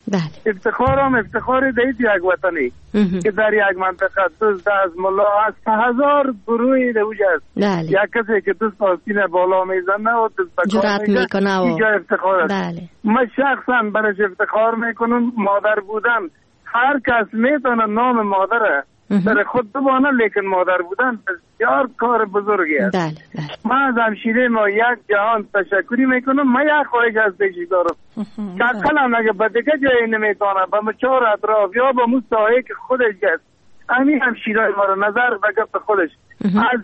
افتخارم افتخار دید یک وطنی که در یک منطقه دوست از ملا از 1000 گروهی دوج است. یک کسی که دوست آستین بالا میزنه و دوست جرأت میکنه و اینجا افتخار است. من شخصا برش افتخار میکنم. مادر بودن هر کس میتونه نام مادره در خود ببانه، لیکن مادر بودن بسیار کار بزرگی است. من از همشیره ما یک جهان تشکری میکنم. من یک خواهش از پیشی دارم که اقلا اگه به دیگه جایی نمیتونه به مچار اطراف یا به مو ساحه که خودش گست همین همشیره ما رو نظر بگفت خودش از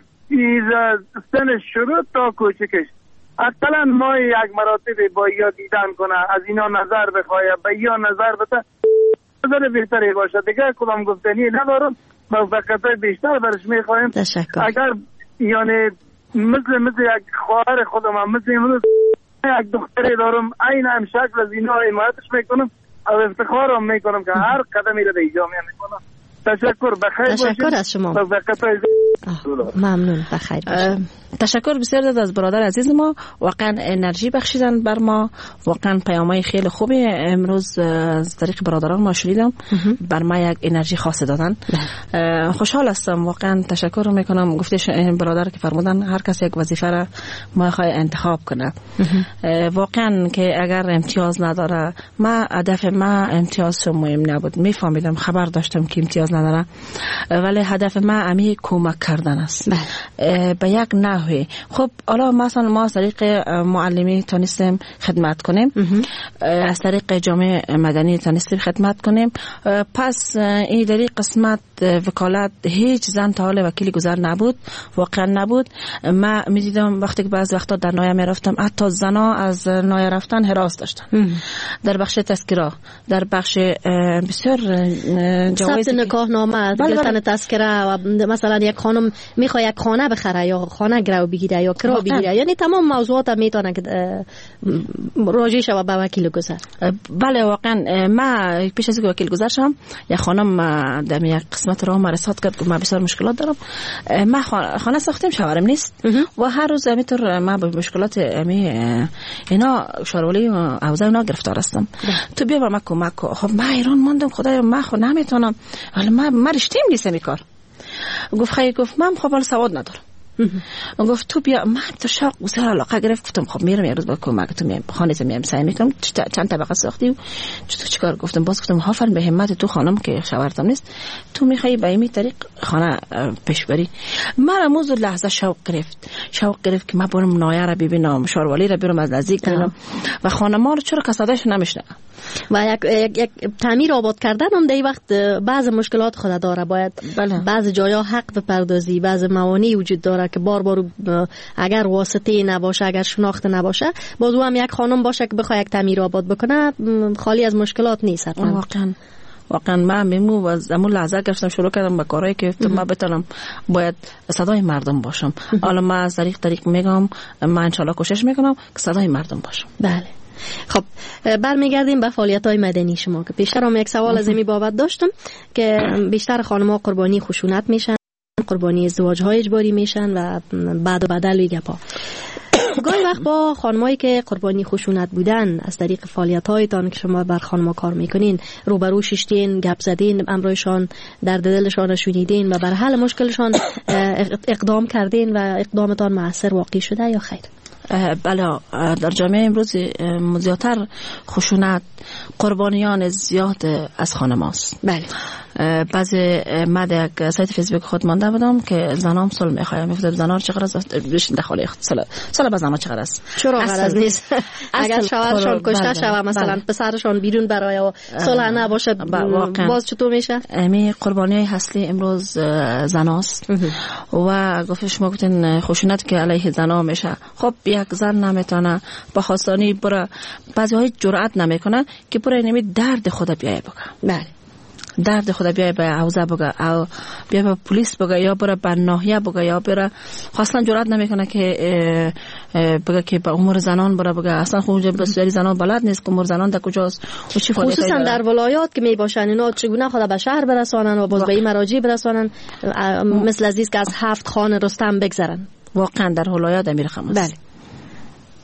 سن شروع تا کوچکش اقلا ما یک مراتب با یا دیدن کنه، از اینا نظر بخواه به یا نظر بده نظر بهتری باشه. دیگه کدام گفتنی ندارم. موفقیت بیشتر برش میخوایم. اگر یعنی مثل یک خواهر خودم هم مثل یک دختری دارم این هم شکل از اینا حمایتش میکنم و افتخارم میکنم که هر قدمی رو در جامعه میکنم. تشکر، بخیر باشید. تشکر از شما. ممنون، بخیر باشید. تشکر بسیار داد از برادر عزیز ما. واقعا انرژی بخشیدن بر ما. واقعا پیامای خیلی خوبی امروز از طریق برادران ما شنیدم. بر ما یک انرژی خاص دادن. خوشحال هستم. واقعا تشکر میکنم. گفتش برادر که فرمودن هر کس یک وظیفه را میخواد انتخاب کنه. واقعا که اگر امتیاز نداره، ما هدف ما امتیاز مهم نبود. میفهمیدم، خبر داشتم که امتیاز نداره، ولی هدف ما امی کمک کردن است. به یک نحوی. خب حالا مثلا ما از طریق معلمی تانستیم خدمت کنیم، از طریق جامعه مدنی تانستیم خدمت کنیم. پس این در این قسمت وکالت هیچ زن تا حال وکیل گذر نبود، واقعا نبود. من میدیدم وقتی که بعض وقتا در نایه میرفتم حتی زنا از نایه رفتن هراس داشتن. در بخش تذکره، در بخش بسیار ثبت نکاح نامه، گرفتن تذکره و مثلا یک خانم میخواد یک خانه بخره یا خانه گرو بگیره یا کرا بگیره، یعنی تمام موضوعات میتونه که راجع شوه به وکیل گذر. بله واقعا من پیش از وکیل گذر شدم یک خانم در یک قسمت راه مرسات کرد که من بسیار مشکلات دارم. من خانه ساختم، شوهرم نیست و هر روز همینطور من به مشکلات اینا شاروالی و اوضاع اینا گرفتار هستم. تو بیا به من کمک کن. خب من ایران ماندم، خدایا من خود نمیتونم، ولی من رشتیم نیست می کار. گفت خیلی، گفت من خب سواد ندارم. گفت تو بیا. من تو شوق بسیار علاقه گرفت. گفتم خب میرم یه روز با کمک تو میام خانه میام سعی میکنم چند طبقه ساختی و چیکار. گفتم باز گفتم آفرین به همت تو خانم که شوهرتم نیست، تو میخوای به این طریق خانه پیش بری. من امروز لحظه شوق گرفت که من برم نایه را ببینم، شاروالی را برم از نزدیک ببینم و خانم‌ها رو چرا کسادش نمیشنه. و یک تعمیر آباد کردن هم در این وقت بعض مشکلات خود داره. باید بعض جایا حق بپردازی، بعض موانع وجود داره که بار اگر واسطه نباشه، اگر شناخت نباشه، باز هم یک خانم باشه که بخواد یک تعمیر آباد بکنه خالی از مشکلات نیست. واقعا من میمو و از همون لحظه گرفتم شروع کردم به کارهایی که من بتونم باید صدای مردم باشم. حالا من از طریق میگم من انشالله کوشش میکنم که صدای مردم باشم. بله. خب برمیگردیم به فعالیت‌های مدنی شما که پیشتر هم یک سوال از این بابت داشتم که بیشتر خانم‌ها قربانی خشونت میشن، قربانی ازدواج‌های اجباری میشن و بعد و بدل و گپا. گاهی وقت با خانمایی که قربانی خشونت بودن از طریق فعالیت‌هایتان که شما بر خانم‌ها کار میکنین روبرو شدین، گپ زدین، امرایشان درد دلشان شنیدین و بر حل مشکلشان اقدام کردین و اقدامتان مؤثر واقع شده یا خیر؟ بله، در جامعه امروز زیادتر خشونت قربانیان زیاد از خانم‌هاست. بله. بعضی من در یک سایت فیسبوک خود مانده بودم که زنام سال میخوایم میگفتم زنار چقدر است بشین داخل سال باز زنان چقدر است چرا غرض نیست اگر شوهرشون کشته شوه مثلا پسرشون بیرون برای و صلح نباشه باز چطور میشه؟ امی قربانی اصلی امروز زناست و گفتش ما گفتن خشونت که علیه زنا میشه. خب یک زن نمیتونه با خواستانی برای بعضی‌ها جرأت نمیکنه که برای نمی درد خود بیای بگه. بله. درد خدا بیای به حوزه بگه او بیا به پلیس بگه یا برای به ناحیه بگه یا برای اصلا جرئت نمیکنه که بگه که به امور زنان برای بگه. اصلا خود بسیاری زنان بلد نیست که امور زنان در کجاست و چی فعالیتی خصوصا در ولایات که می باشن اینا چگونه خدا به شهر برسانن و باز به این مراجع برسانن مثل عزیز که از 7 خانه رستم بگذرن. واقعا در ولایات امیر خمس. بله.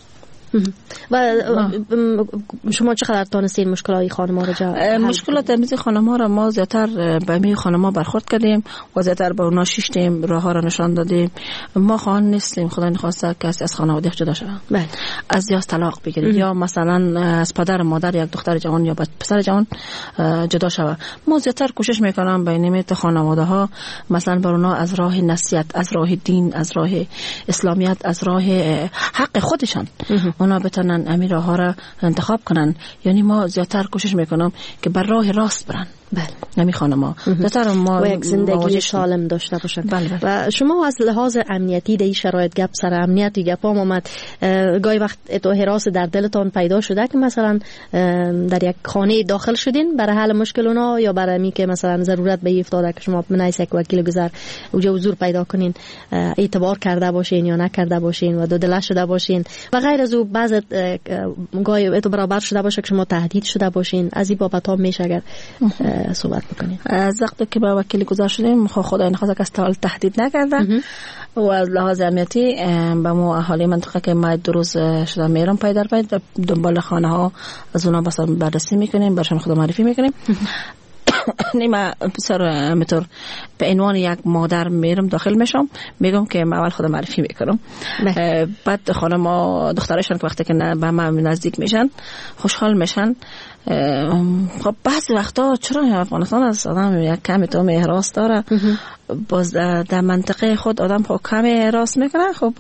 و شما چقدر تانستین مشکلات خانم‌ها رو مشکلات میز خانم‌ها را ما زیادتر به می خانم‌ها برخورد کردیم و زیادتر به اونا شیشتیم، راه‌ها را نشان دادیم. ما خواهان نیستیم خدا نخواسته کسی از خانواده جدا شود. بله. از یا طلاق بگیره یا مثلا از پدر مادر یک دختر جوان یا پسر جوان جدا شود. ما زیادتر کوشش میکنم بین خانواده ها مثلا بر اونا از راه نصیحت، از راه دین، از راه اسلامیت، از راه حق خودشان اونا بتونن امیر راه ها را انتخاب کنن. یعنی ما زیادتر کوشش میکنم که بر راه راست برن. بله. نمی خانم‌ها زیادتر ما و یک زندگی سالم داشته باشن. بله. و شما از لحاظ امنیتی در این شرایط گپ سر امنیتی گپام اومد، گاهی وقت تو هراس در دلتان پیدا شده که مثلا در یک خانه داخل شدین برای حل مشکل اونا یا برای می که مثلا ضرورت به افتاده که شما بنایس یک وکیل گذر اونجا حضور پیدا کنین، اعتبار کرده باشین یا نکرده باشین و دو دل شده باشین و غیر از او بعض گاهی تو برابر شده باشه که شما تهدید شده باشین، از این بابت ها میشه اگر صحبت بکنیم؟ از وقتی که با وکیل گذار شدیم خدا نخواسته که استقلال تهدید نکرده و از لحاظ امنیتی با ما اهالی منطقه که ما 2 روز شده میرم پای در پای دنبال خانه ها از اونا مثلا بررسی میکنیم، برشان خدا معرفی میکنیم. نیمه بسیار میتور به عنوان یک مادر میرم داخل میشم، میگم که من اول خود معرفی میکنم. بعد خانم ما دخترشان که وقتی که به من نزدیک میشن خوشحال میشن. خب بعضی وقتا چرا افغانستان از آدم یک کمی تو احراس داره، باز در منطقه خود آدم خب کمی احراس میکنه، خب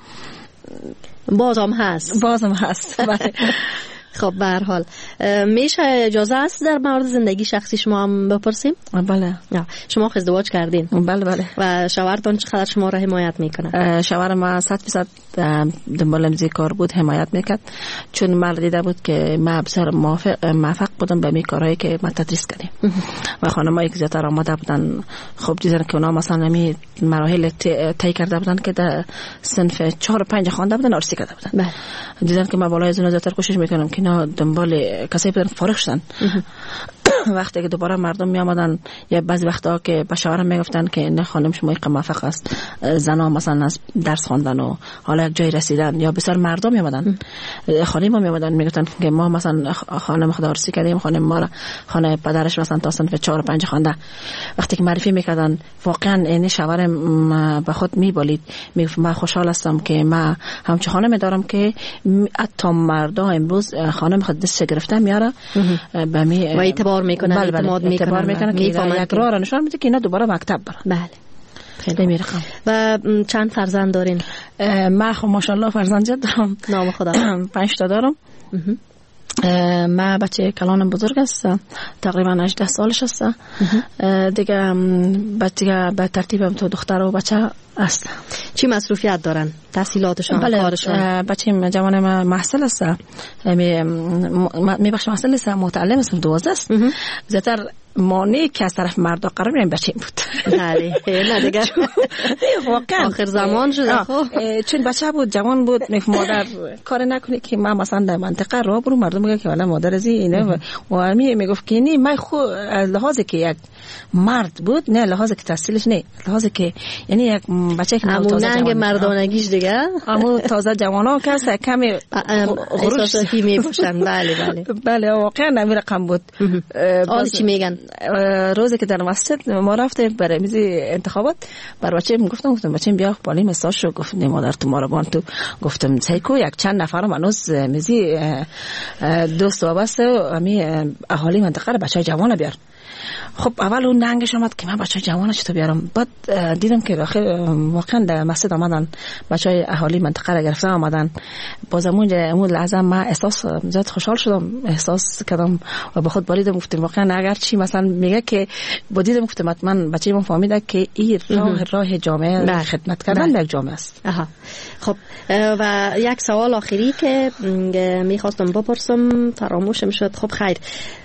بازم هست. خب به هر حال میشه اجازه است در مورد زندگی شخصی شما هم بپرسیم؟ بله. شما ازدواج کردین؟ بله. و شوهرتون چقدر شما را حمایت میکنه؟ شوهر ما 100% دنبال امضای کار بود، حمایت میکرد، چون مرد دیده بود که ما بسیار موفق بودم به می کارهایی که ما تدریس کردیم و خانمایی که زیادتر آماده بودن خب دیدن که اونا مثلا می مراحل طی کرده بودن که در صنف 4 و 5 خوانده بودن، عرضی کرده بودن. دیدن که ما بالای از اونها زیادتر کوشش میکنم که اینا دنبال کسایی بودن فارغ شدن. وقتی که دوباره مردم می آمدن یا بعضی وقتا که به شوهرم میگفتن که نه خانم شما یک موفق است، زنا مثلا از درس خواندن و حالا یک جای رسیدن، یا بسیار مردم می آمدن خانه ما می آمدن میگفتن که ما مثلا خانم خدا عرضی کردیم، خانم ما را خانه پدرش مثلا تا صنف 4 و 5 خوانده. وقتی که معرفی میکردن واقعا این شوهرم به خود میبالید، میگفت من خوشحال هستم که من همچه خانم دارم که حتی مردا امروز خانم خود دست گرفته میاره به می و اعتبار میکنن، اعتماد میکنن که یک راه را نشان میده که اینا دوباره مکتب برن. بله. خیلی میرخم. و چند فرزند دارین؟ من خب ماشاءالله فرزند زیاد دارم. نام خدا. 5 تا دارم. ما بچه کلانم بزرگ است، تقریبا 18 سالش است. دیگه بچه به ترتیب تو دختر و بچه است. چی مصروفیت دارن؟ تحصیلاتشان، کارشان؟ بچه جوان ما محصل است، می بخش محصل است، متعلم است، 12 است. زیادتر مانعی که از طرف مردا قرار میریم بچه بود. بله نه دیگه واقعا آخر زمان شده. خب چون بچه بود، جوان بود، میگه مادر کار نکنی که من مثلا در منطقه راه برو، مردم میگه که والا مادر از اینه و امی میگفت که نه من خود لحاظی که یک مرد بود، نه لحاظی که تحصیلش، نه لحاظی که یعنی یک بچه که تازه جوان مردانگیش دیگه اما تازه جوانا که است کمی احساساتی میباشن. بله واقعا نمی رقم بود. حالا چی میگن؟ روزی که در مسجد ما رفتیم برای میزی انتخابات، بر بچه گفتم بچه بیا بالی مساج شو، گفت نه مادر تو ما رو بان تو، گفتم سیکو یک چند نفر منوز میزی دوست وابسته و امی اهالی منطقه رو بچه جوان بیار. خب اول اون ننگش آمد که من بچه جوان چطور بیارم، بعد دیدم که واقعا در مسجد آمدن بچه اهالی منطقه را گرفته آمدن. بازم اون لحظه من احساس زیاد خوشحال شدم، احساس کردم و به خود بالیدم، گفتم واقعا اگر چی مثلا میگه که با دیدم گفتم حتما بچه من فهمیده که این راه جامعه خدمت کردن به یک جامعه است. خب و یک سوال آخری که میخواستم بپرسم فراموشم شد. خب خیر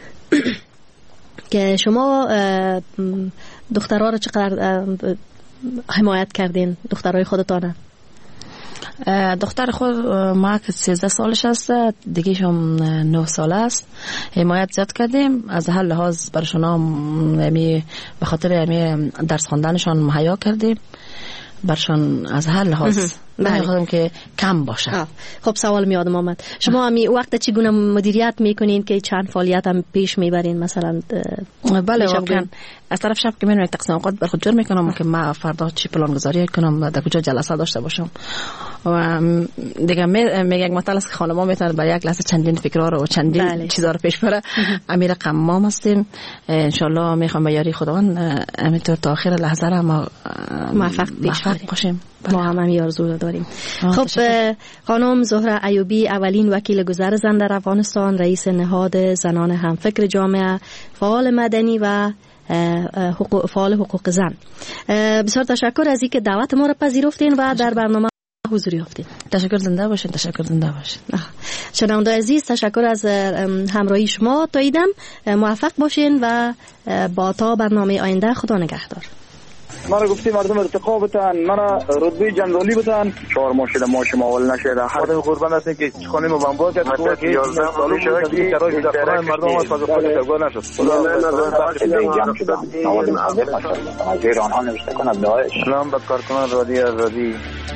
که شما دخترها رو چقدر حمایت کردین؟ دخترای خودتانه؟ دختر خود ما که 13 سالش است، دیگه شم 9 ساله است. حمایت زیاد کردیم از هر لحاظ برشون، به خاطر درس خواندنشان مهیا کردیم برشان از هر لحاظ بخواهم که کم باشه. خب سوال میادم آمد، شما همی وقت چگونه مدیریت میکنین که چند فعالیت هم پیش میبرین؟ مثلا بله واقعا از طرف شب که من تقسیم اوقات بر خود جور میکنم که ما فردا چی پلان گذاری کنم، در کجا جلسه داشته باشم و دیگه میگه یک مطلب است که خانم‌ها میتونن برای یک لحظه چندین فکرها رو و چندین چیزا رو پیش بره. امیر قمام هستیم، ان شاء الله میخوام به یاری خداوند همینطور تا آخر لحظه را ما موفق باشیم. ما هم آرزو داریم. خب خانم زهره ایوبی، اولین وکیل گذر زن در افغانستان، رئیس نهاد زنان همفکر جامعه، فعال مدنی و فعال حقوق زن، بسیار تشکر از اینکه دعوت ما را پذیرفتین و در برنامه حضور یافتین. تشکر، زنده باشین. تشکر، زنده باشین. شنونده عزیز، تشکر از همراهی شما. تا ایدم موفق باشین و با تا برنامه آینده خدا نگهدار. مرا گفتی مردم ارتقا بتن، مرا رتبه جنرالی بتن، 4 ماه شده ماشم اول نشده. خدا قربان هستین که خانه ما بمبار کرد تو که 11 سال شده که چرا در خانه مردم از فضا خود تگاه نشد. خدا جمع شده نواد معذب از ایران ها نوشته کند داعش. سلام بد کارکنان رادی.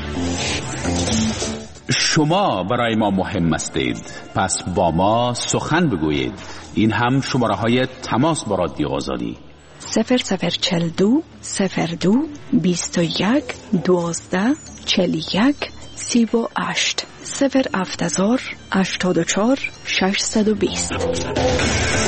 شما برای ما مهم هستید، پس با سخن بگویید. این هم شماره های تماس با رادیو آزادی 0042 02 21 12 41 38 0 84 620.